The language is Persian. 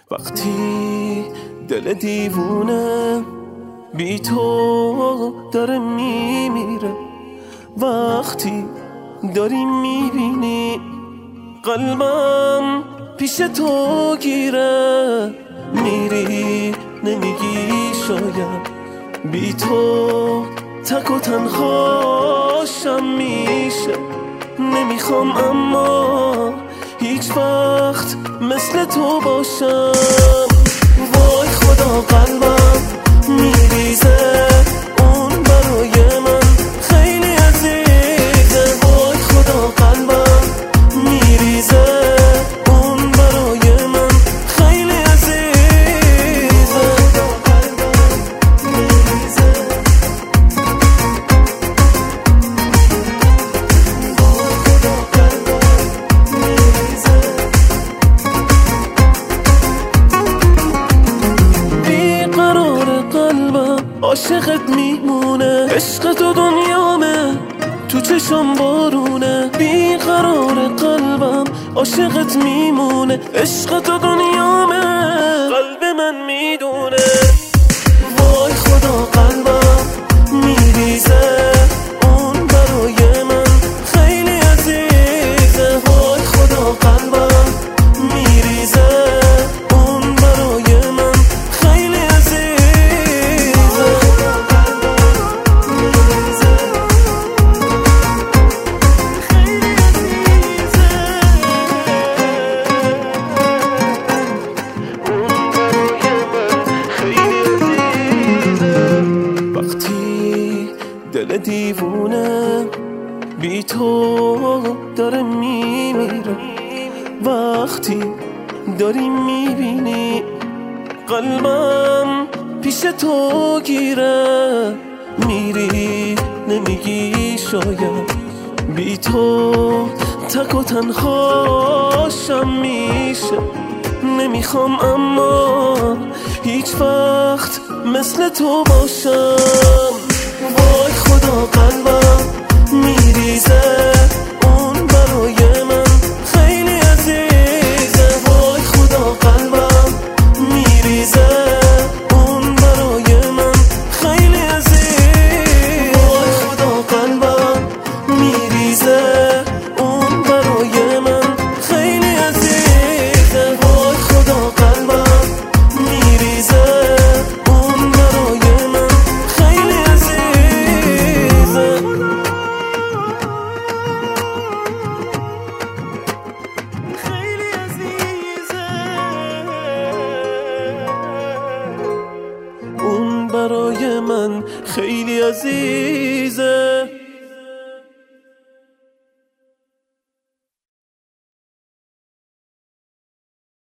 وقتی دل دیوونه بی تو داره میمیره، وقتی داری میبینی قلبم پیش تو گیره، میری نمیگی شاید بی تو تک و تنهاشم میشه. نمیخوام اما هیچ وقت مثل تو باشم. وای خدا قلبم میریزه، اون برای من خیلی عزیزه. وای خدا قلبم میریزه، اون برای من خیلی عزیزه. بیقرار قلبم عاشقت میمونه، عشق تو دنیامه تو چشم بارونه. بیقرار قلبم عاشقت میمونه، عشق تو دنیامه قلب من میدونه. وای خدا قلبم میریزه، اون برای من خیلی عزیزه. وای خدا قلبم میریزه، اون برای من خیلی عزیزه. وقتی دل دیوونه بی تو داره میمیره، وقتی داری میبینی قلبم پیش تو گیره، میری نمیگی شاید بی تو تک و تنهاشم میشه. نمیخوام اما هیچ وقت مثل تو باشم. وای خدا قلبم میریزه، اون برای من خیلی عزیزه. وای خدا قلبم میریزه، اون برای من خیلی عزیزه. وای خدا قلبم میریزه، اون برای من خیلی عزیزه. وای خدا قلبم میریزه، اون برای من خیلی عزیزه. خیلی عزیزه، اون برای من خیلی عزیزه.